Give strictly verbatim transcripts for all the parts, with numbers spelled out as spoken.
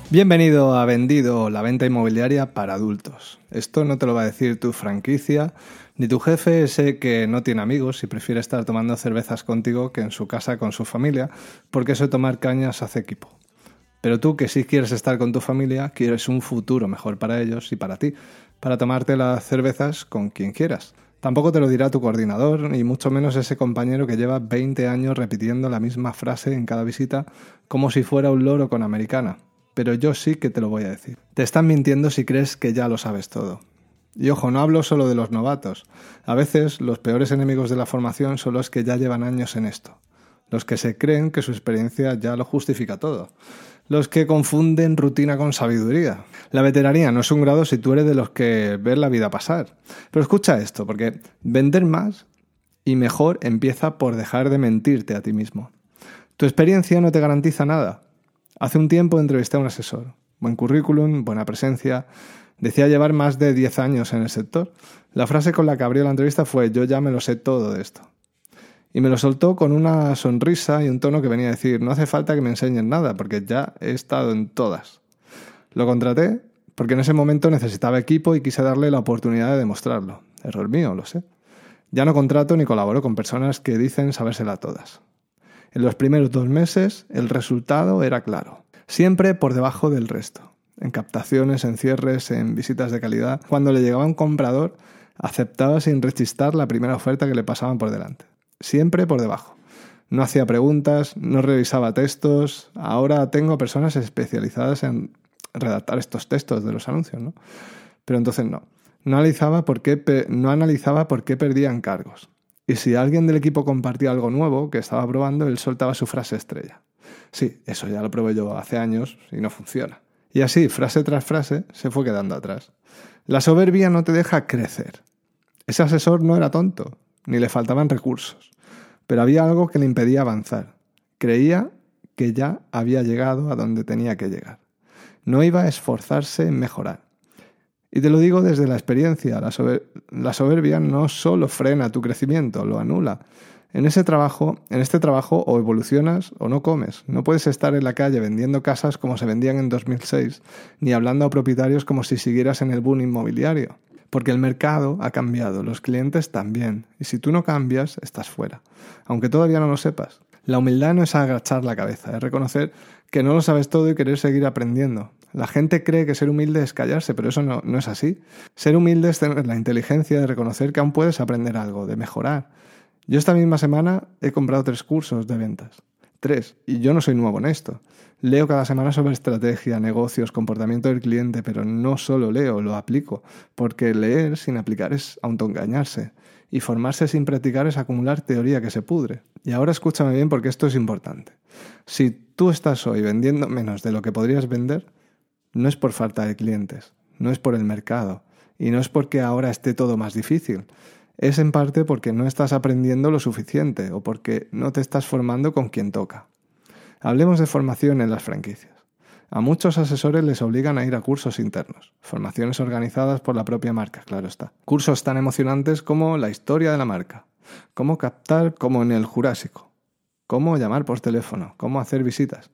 Bienvenido a Vendido, la venta inmobiliaria para adultos. Esto no te lo va a decir tu franquicia, ni tu jefe, ese que no tiene amigos y prefiere estar tomando cervezas contigo que en su casa con su familia, porque eso de tomar cañas hace equipo. Pero tú, que sí quieres estar con tu familia, quieres un futuro mejor para ellos y para ti, para tomarte las cervezas con quien quieras. Tampoco te lo dirá tu coordinador, ni mucho menos ese compañero que lleva veinte años repitiendo la misma frase en cada visita, como si fuera un loro con americana. Pero yo sí que te lo voy a decir. Te están mintiendo si crees que ya lo sabes todo. Y ojo, no hablo solo de los novatos. A veces los peores enemigos de la formación son los que ya llevan años en esto. Los que se creen que su experiencia ya lo justifica todo. Los que confunden rutina con sabiduría. La veteranía no es un grado si tú eres de los que ves la vida pasar. Pero escucha esto, porque vender más y mejor empieza por dejar de mentirte a ti mismo. Tu experiencia no te garantiza nada. Hace un tiempo entrevisté a un asesor. Buen currículum, buena presencia. Decía llevar más de diez años en el sector. La frase con la que abrió la entrevista fue: yo ya me lo sé todo de esto. Y me lo soltó con una sonrisa y un tono que venía a decir: no hace falta que me enseñen nada, porque ya he estado en todas. Lo contraté porque en ese momento necesitaba equipo y quise darle la oportunidad de demostrarlo. Error mío, lo sé. Ya no contrato ni colaboro con personas que dicen sabérsela todas. En los primeros dos meses el resultado era claro. Siempre por debajo del resto. En captaciones, en cierres, en visitas de calidad. Cuando le llegaba un comprador, aceptaba sin rechistar la primera oferta que le pasaban por delante. Siempre por debajo. No hacía preguntas, no revisaba textos. Ahora tengo personas especializadas en redactar estos textos de los anuncios, ¿no? Pero entonces no. No analizaba por qué, pe- no analizaba por qué perdían cargos. Y si alguien del equipo compartía algo nuevo que estaba probando, él soltaba su frase estrella. Sí, eso ya lo probé yo hace años y no funciona. Y así, frase tras frase, se fue quedando atrás. La soberbia no te deja crecer. Ese asesor no era tonto, ni le faltaban recursos. Pero había algo que le impedía avanzar. Creía que ya había llegado a donde tenía que llegar. No iba a esforzarse en mejorar. Y te lo digo desde la experiencia, la, sober- la soberbia no solo frena tu crecimiento, lo anula. En ese trabajo, en este trabajo o evolucionas o no comes. No puedes estar en la calle vendiendo casas como se vendían en dos mil seis, ni hablando a propietarios como si siguieras en el boom inmobiliario. Porque el mercado ha cambiado, los clientes también. Y si tú no cambias, estás fuera. Aunque todavía no lo sepas. La humildad no es agachar la cabeza, es reconocer que no lo sabes todo y querer seguir aprendiendo. La gente cree que ser humilde es callarse, pero eso no, no es así. Ser humilde es tener la inteligencia de reconocer que aún puedes aprender algo, de mejorar. Yo esta misma semana he comprado tres cursos de ventas. Tres. Y yo no soy nuevo en esto. Leo cada semana sobre estrategia, negocios, comportamiento del cliente, pero no solo leo, lo aplico. Porque leer sin aplicar es autoengañarse. Y formarse sin practicar es acumular teoría que se pudre. Y ahora escúchame bien porque esto es importante. Si tú estás hoy vendiendo menos de lo que podrías vender, no es por falta de clientes, no es por el mercado y no es porque ahora esté todo más difícil. Es en parte porque no estás aprendiendo lo suficiente o porque no te estás formando con quien toca. Hablemos de formación en las franquicias. A muchos asesores les obligan a ir a cursos internos, formaciones organizadas por la propia marca, claro está. Cursos tan emocionantes como la historia de la marca, cómo captar como en el Jurásico, cómo llamar por teléfono, cómo hacer visitas.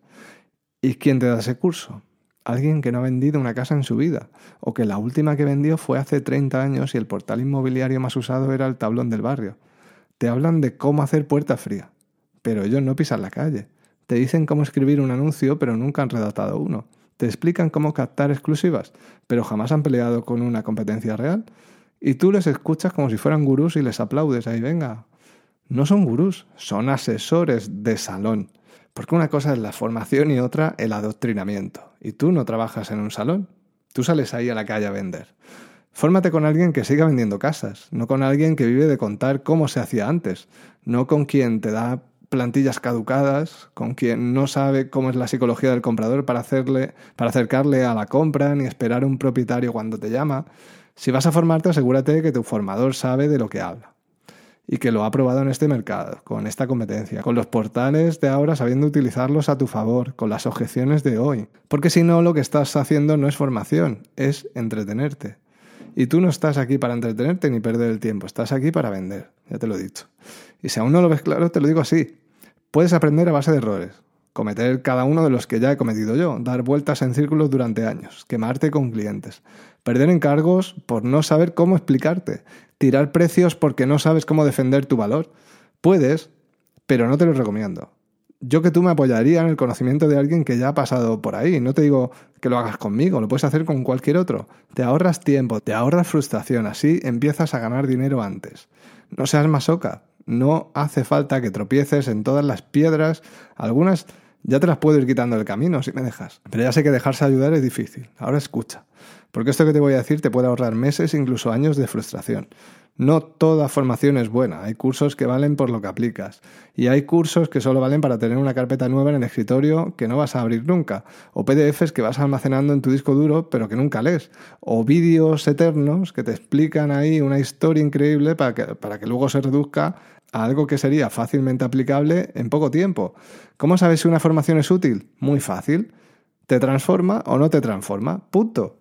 ¿Y quién te da ese curso? Alguien que no ha vendido una casa en su vida, o que la última que vendió fue hace treinta años y el portal inmobiliario más usado era el Tablón del Barrio. Te hablan de cómo hacer puerta fría, pero ellos no pisan la calle. Te dicen cómo escribir un anuncio, pero nunca han redactado uno. Te explican cómo captar exclusivas, pero jamás han peleado con una competencia real. Y tú les escuchas como si fueran gurús y les aplaudes. Ahí venga. No son gurús, son asesores de salón. Porque una cosa es la formación y otra el adoctrinamiento. Y tú no trabajas en un salón. Tú sales ahí a la calle a vender. Fórmate con alguien que siga vendiendo casas, no con alguien que vive de contar cómo se hacía antes, no con quien te da plantillas caducadas, con quien no sabe cómo es la psicología del comprador para hacerle, para acercarle a la compra, ni esperar a un propietario cuando te llama. Si vas a formarte, asegúrate de que tu formador sabe de lo que habla y que lo ha probado en este mercado, con esta competencia, con los portales de ahora sabiendo utilizarlos a tu favor, con las objeciones de hoy. Porque si no, lo que estás haciendo no es formación, es entretenerte. Y tú no estás aquí para entretenerte ni perder el tiempo, estás aquí para vender, ya te lo he dicho. Y si aún no lo ves claro, te lo digo así. Puedes aprender a base de errores, cometer cada uno de los que ya he cometido yo, dar vueltas en círculos durante años, quemarte con clientes, perder encargos por no saber cómo explicarte, tirar precios porque no sabes cómo defender tu valor. Puedes, pero no te lo recomiendo. Yo que tú me apoyaría en el conocimiento de alguien que ya ha pasado por ahí. No te digo que lo hagas conmigo, lo puedes hacer con cualquier otro. Te ahorras tiempo, te ahorras frustración, así empiezas a ganar dinero antes. No seas masoca, no hace falta que tropieces en todas las piedras. Algunas ya te las puedo ir quitando del camino si me dejas. Pero ya sé que dejarse ayudar es difícil. Ahora escucha, porque esto que te voy a decir te puede ahorrar meses, incluso años de frustración. No toda formación es buena. Hay cursos que valen por lo que aplicas. Y hay cursos que solo valen para tener una carpeta nueva en el escritorio que no vas a abrir nunca. O P D Efes que vas almacenando en tu disco duro pero que nunca lees. O vídeos eternos que te explican ahí una historia increíble para que, para que luego se reduzca a algo que sería fácilmente aplicable en poco tiempo. ¿Cómo sabes si una formación es útil? Muy fácil. ¿Te transforma o no te transforma? Punto.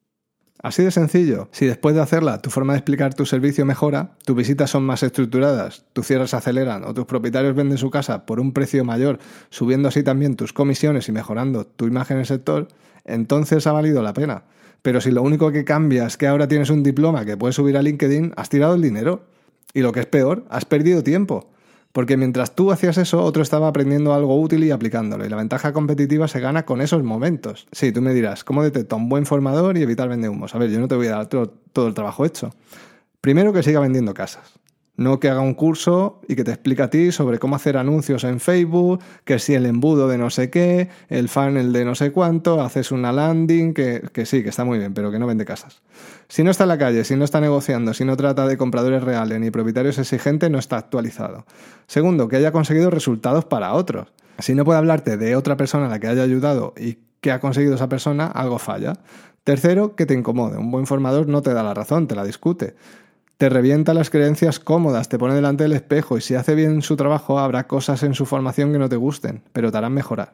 Así de sencillo. Si después de hacerla tu forma de explicar tu servicio mejora, tus visitas son más estructuradas, tus cierres se aceleran o tus propietarios venden su casa por un precio mayor, subiendo así también tus comisiones y mejorando tu imagen en el sector, entonces ha valido la pena. Pero si lo único que cambia es que ahora tienes un diploma que puedes subir a LinkedIn, has tirado el dinero. Y lo que es peor, has perdido tiempo. Porque mientras tú hacías eso, otro estaba aprendiendo algo útil y aplicándolo. Y la ventaja competitiva se gana con esos momentos. Sí, tú me dirás, ¿cómo detecto a un buen formador y evitar vendehumos? A ver, yo no te voy a dar todo, todo el trabajo hecho. Primero, que siga vendiendo casas. No que haga un curso y que te explique a ti sobre cómo hacer anuncios en Facebook, que si el embudo de no sé qué, el funnel de no sé cuánto, haces una landing, que, que sí, que está muy bien, pero que no vende casas. Si no está en la calle, si no está negociando, si no trata de compradores reales ni propietarios exigentes, no está actualizado. Segundo, que haya conseguido resultados para otros. Si no puede hablarte de otra persona a la que haya ayudado y que ha conseguido esa persona, algo falla. Tercero, que te incomode. Un buen formador no te da la razón, te la discute. Te revienta las creencias cómodas, te pone delante del espejo y si hace bien su trabajo habrá cosas en su formación que no te gusten, pero te harán mejorar.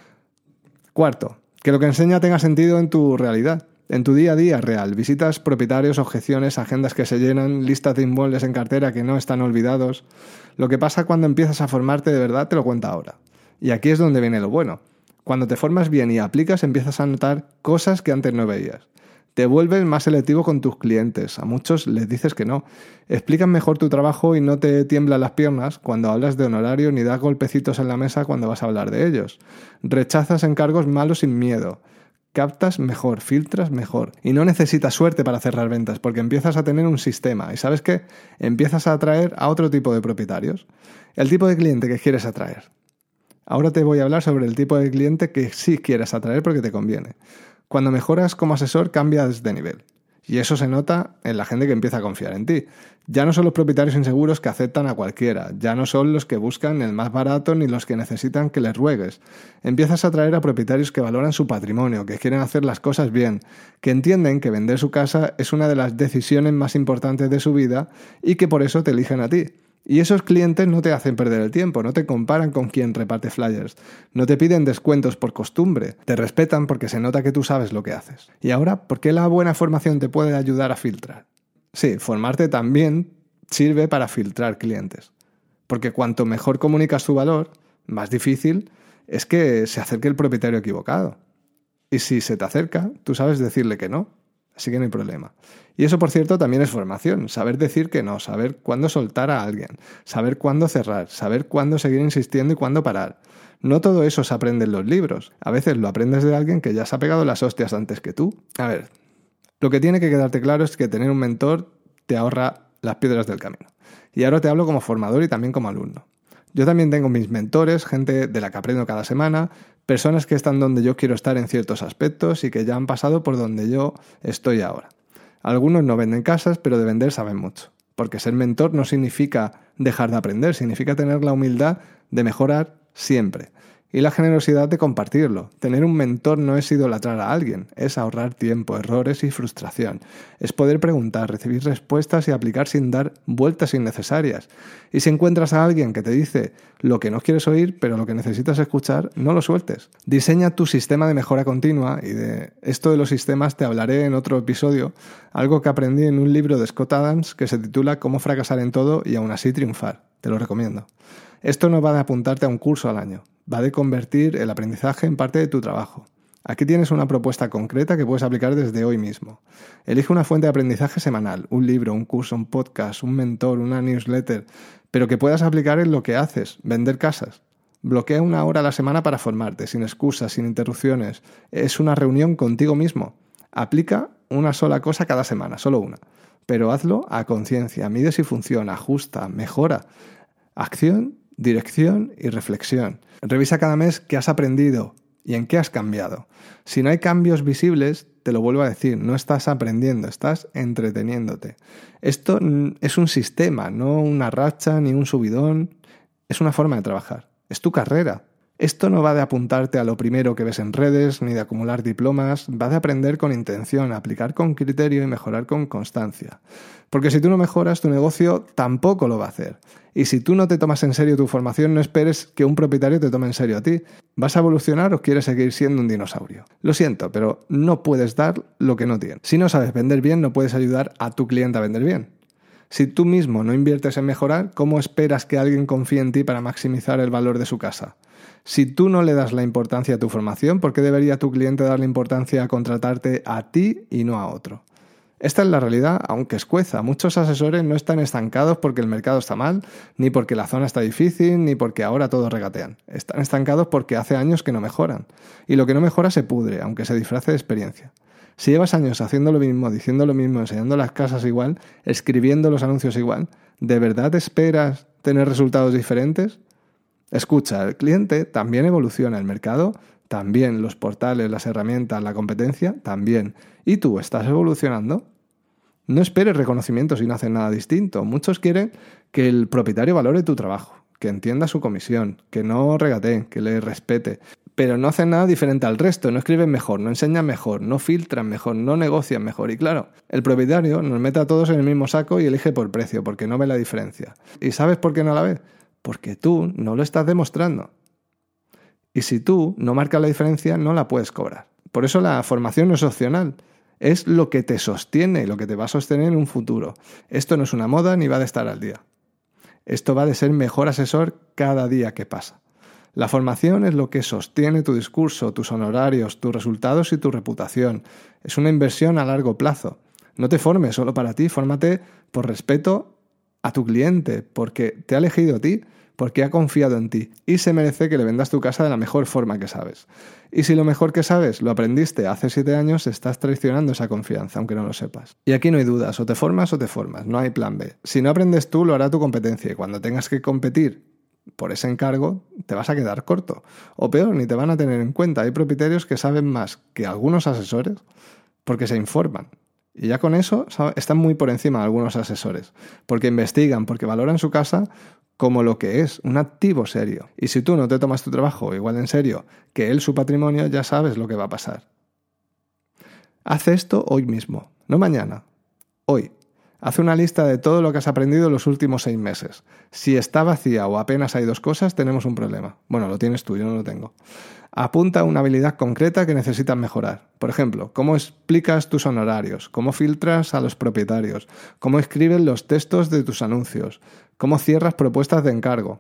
Cuarto, que lo que enseña tenga sentido en tu realidad, en tu día a día real. Visitas, propietarios, objeciones, agendas que se llenan, listas de inmuebles en cartera que no están olvidados. Lo que pasa cuando empiezas a formarte de verdad te lo cuenta ahora. Y aquí es donde viene lo bueno. Cuando te formas bien y aplicas empiezas a notar cosas que antes no veías. Te vuelves más selectivo con tus clientes. A muchos les dices que no. Explicas mejor tu trabajo y no te tiemblan las piernas cuando hablas de honorarios ni das golpecitos en la mesa cuando vas a hablar de ellos. Rechazas encargos malos sin miedo. Captas mejor, filtras mejor. Y no necesitas suerte para cerrar ventas porque empiezas a tener un sistema. ¿Y sabes qué? Empiezas a atraer a otro tipo de propietarios. El tipo de cliente que quieres atraer. Ahora te voy a hablar sobre el tipo de cliente que sí quieres atraer porque te conviene. Cuando mejoras como asesor, cambias de nivel. Y eso se nota en la gente que empieza a confiar en ti. Ya no son los propietarios inseguros que aceptan a cualquiera. Ya no son los que buscan el más barato ni los que necesitan que les ruegues. Empiezas a atraer a propietarios que valoran su patrimonio, que quieren hacer las cosas bien, que entienden que vender su casa es una de las decisiones más importantes de su vida y que por eso te eligen a ti. Y esos clientes no te hacen perder el tiempo, no te comparan con quien reparte flyers, no te piden descuentos por costumbre, te respetan porque se nota que tú sabes lo que haces. Y ahora, ¿por qué la buena formación te puede ayudar a filtrar? Sí, formarte también sirve para filtrar clientes, porque cuanto mejor comunicas tu valor, más difícil es que se acerque el propietario equivocado. Y si se te acerca, tú sabes decirle que no. Así que no hay problema. Y eso, por cierto, también es formación. Saber decir que no, saber cuándo soltar a alguien, saber cuándo cerrar, saber cuándo seguir insistiendo y cuándo parar. No todo eso se aprende en los libros. A veces lo aprendes de alguien que ya se ha pegado las hostias antes que tú. A ver, lo que tiene que quedarte claro es que tener un mentor te ahorra las piedras del camino. Y ahora te hablo como formador y también como alumno. Yo también tengo mis mentores, gente de la que aprendo cada semana, personas que están donde yo quiero estar en ciertos aspectos y que ya han pasado por donde yo estoy ahora. Algunos no venden casas, pero de vender saben mucho. Porque ser mentor no significa dejar de aprender, significa tener la humildad de mejorar siempre. Y la generosidad de compartirlo. Tener un mentor no es idolatrar a alguien, es ahorrar tiempo, errores y frustración. Es poder preguntar, recibir respuestas y aplicar sin dar vueltas innecesarias. Y si encuentras a alguien que te dice lo que no quieres oír, pero lo que necesitas escuchar, no lo sueltes. Diseña tu sistema de mejora continua, y de esto de los sistemas te hablaré en otro episodio, algo que aprendí en un libro de Scott Adams que se titula Cómo fracasar en todo y aún así triunfar. Te lo recomiendo. Esto no va de apuntarte a un curso al año. Va de convertir el aprendizaje en parte de tu trabajo. Aquí tienes una propuesta concreta que puedes aplicar desde hoy mismo. Elige una fuente de aprendizaje semanal, un libro, un curso, un podcast, un mentor, una newsletter, pero que puedas aplicar en lo que haces, vender casas. Bloquea una hora a la semana para formarte, sin excusas, sin interrupciones. Es una reunión contigo mismo. Aplica una sola cosa cada semana, solo una. Pero hazlo a conciencia, mide si funciona, ajusta, mejora. Acción, dirección y reflexión. Revisa cada mes qué has aprendido y en qué has cambiado. Si no hay cambios visibles, te lo vuelvo a decir, no estás aprendiendo, estás entreteniéndote. Esto es un sistema, no una racha ni un subidón. Es una forma de trabajar. Es tu carrera. Esto no va de apuntarte a lo primero que ves en redes, ni de acumular diplomas, va de aprender con intención, aplicar con criterio y mejorar con constancia. Porque si tú no mejoras, tu negocio tampoco lo va a hacer. Y si tú no te tomas en serio tu formación, no esperes que un propietario te tome en serio a ti. ¿Vas a evolucionar o quieres seguir siendo un dinosaurio? Lo siento, pero no puedes dar lo que no tienes. Si no sabes vender bien, no puedes ayudar a tu cliente a vender bien. Si tú mismo no inviertes en mejorar, ¿cómo esperas que alguien confíe en ti para maximizar el valor de su casa? Si tú no le das la importancia a tu formación, ¿por qué debería tu cliente darle importancia a contratarte a ti y no a otro? Esta es la realidad, aunque escueza. Muchos asesores no están estancados porque el mercado está mal, ni porque la zona está difícil, ni porque ahora todos regatean. Están estancados porque hace años que no mejoran. Y lo que no mejora se pudre, aunque se disfrace de experiencia. Si llevas años haciendo lo mismo, diciendo lo mismo, enseñando las casas igual, escribiendo los anuncios igual, ¿de verdad esperas tener resultados diferentes? Escucha, el cliente también evoluciona, el mercado también, los portales, las herramientas, la competencia también. ¿Y tú estás evolucionando? No esperes reconocimiento si no haces nada distinto. Muchos quieren que el propietario valore tu trabajo, que entienda su comisión, que no regatee, que le respete. Pero no hacen nada diferente al resto, no escriben mejor, no enseñan mejor, no filtran mejor, no negocian mejor. Y claro, el propietario nos mete a todos en el mismo saco y elige por precio, porque no ve la diferencia. ¿Y sabes por qué no la ve? Porque tú no lo estás demostrando. Y si tú no marcas la diferencia, no la puedes cobrar. Por eso la formación no es opcional. Es lo que te sostiene, lo que te va a sostener en un futuro. Esto no es una moda ni va de estar al día. Esto va de ser mejor asesor cada día que pasa. La formación es lo que sostiene tu discurso, tus honorarios, tus resultados y tu reputación. Es una inversión a largo plazo. No te formes solo para ti, fórmate por respeto a tu cliente, porque te ha elegido a ti, porque ha confiado en ti y se merece que le vendas tu casa de la mejor forma que sabes. Y si lo mejor que sabes lo aprendiste hace siete años, estás traicionando esa confianza, aunque no lo sepas. Y aquí no hay dudas, o te formas o te formas, no hay plan B. Si no aprendes tú, lo hará tu competencia y cuando tengas que competir por ese encargo, te vas a quedar corto. O peor, ni te van a tener en cuenta. Hay propietarios que saben más que algunos asesores porque se informan. Y ya con eso están muy por encima de algunos asesores, porque investigan, porque valoran su casa como lo que es, un activo serio. Y si tú no te tomas tu trabajo igual en serio que él su patrimonio, ya sabes lo que va a pasar. Haz esto hoy mismo, no mañana, hoy. Haz una lista de todo lo que has aprendido en los últimos seis meses. Si está vacía o apenas hay dos cosas, tenemos un problema. Bueno, lo tienes tú, yo no lo tengo. Apunta una habilidad concreta que necesitas mejorar. Por ejemplo, cómo explicas tus honorarios, cómo filtras a los propietarios, cómo escribes los textos de tus anuncios, cómo cierras propuestas de encargo.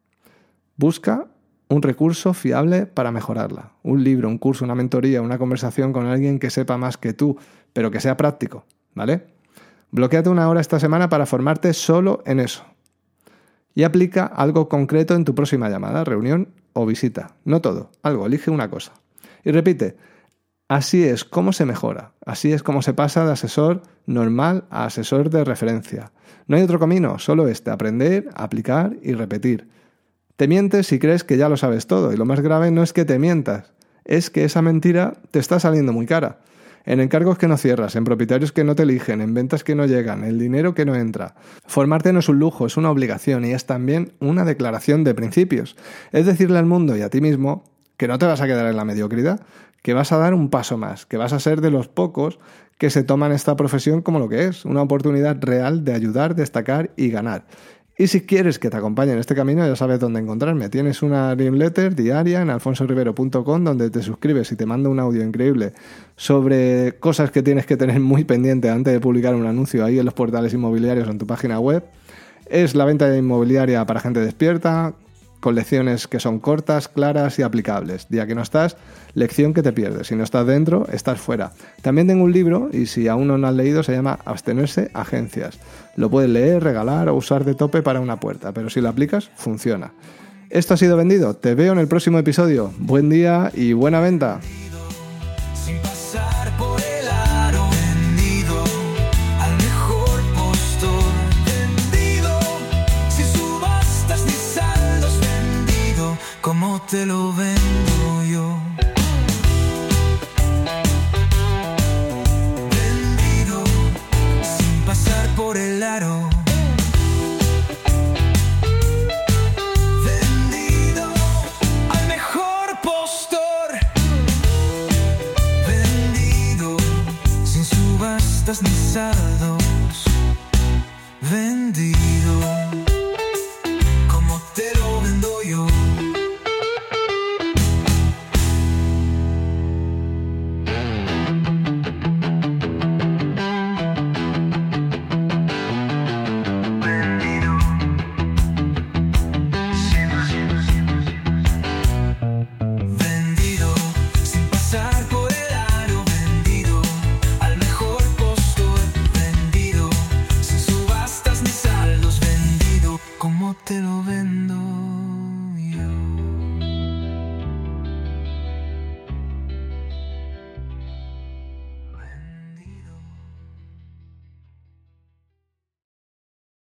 Busca un recurso fiable para mejorarla. Un libro, un curso, una mentoría, una conversación con alguien que sepa más que tú, pero que sea práctico, ¿vale? Bloquéate una hora esta semana para formarte solo en eso. Y aplica algo concreto en tu próxima llamada, reunión o visita. No todo, algo, elige una cosa. Y repite, así es como se mejora, así es como se pasa de asesor normal a asesor de referencia. No hay otro camino, solo este, aprender, aplicar y repetir. Te mientes si crees que ya lo sabes todo, y lo más grave no es que te mientas, es que esa mentira te está saliendo muy cara. En encargos que no cierras, en propietarios que no te eligen, en ventas que no llegan, en dinero que no entra. Formarte no es un lujo, es una obligación y es también una declaración de principios. Es decirle al mundo y a ti mismo que no te vas a quedar en la mediocridad, que vas a dar un paso más, que vas a ser de los pocos que se toman esta profesión como lo que es, una oportunidad real de ayudar, destacar y ganar. Y si quieres que te acompañe en este camino, ya sabes dónde encontrarme. Tienes una newsletter diaria en alfonso rivero punto com donde te suscribes y te mando un audio increíble sobre cosas que tienes que tener muy pendiente antes de publicar un anuncio ahí en los portales inmobiliarios o en tu página web. Es la venta inmobiliaria para gente despierta, con lecciones que son cortas, claras y aplicables. Día que no estás, lección que te pierdes. Si no estás dentro, estás fuera. También tengo un libro, y si aún no lo has leído, se llama Abstenerse Agencias. Lo puedes leer, regalar o usar de tope para una puerta, pero si lo aplicas, funciona. Esto ha sido Vendido. Te veo en el próximo episodio. Buen día y buena venta. Sin pasar por el aro, vendido al mejor postor, vendido sin subastas ni saldos, vendido como te lo vendo yo. Vendido sin pasar por el aro. Vendido al mejor postor. Vendido sin subastas ni saldos. Vendido como te lo vendo yo. Vendido Vendido sin pasar por el aro, vendido al mejor postor, vendido sin subastas ni saldos, vendido como te lo vendo.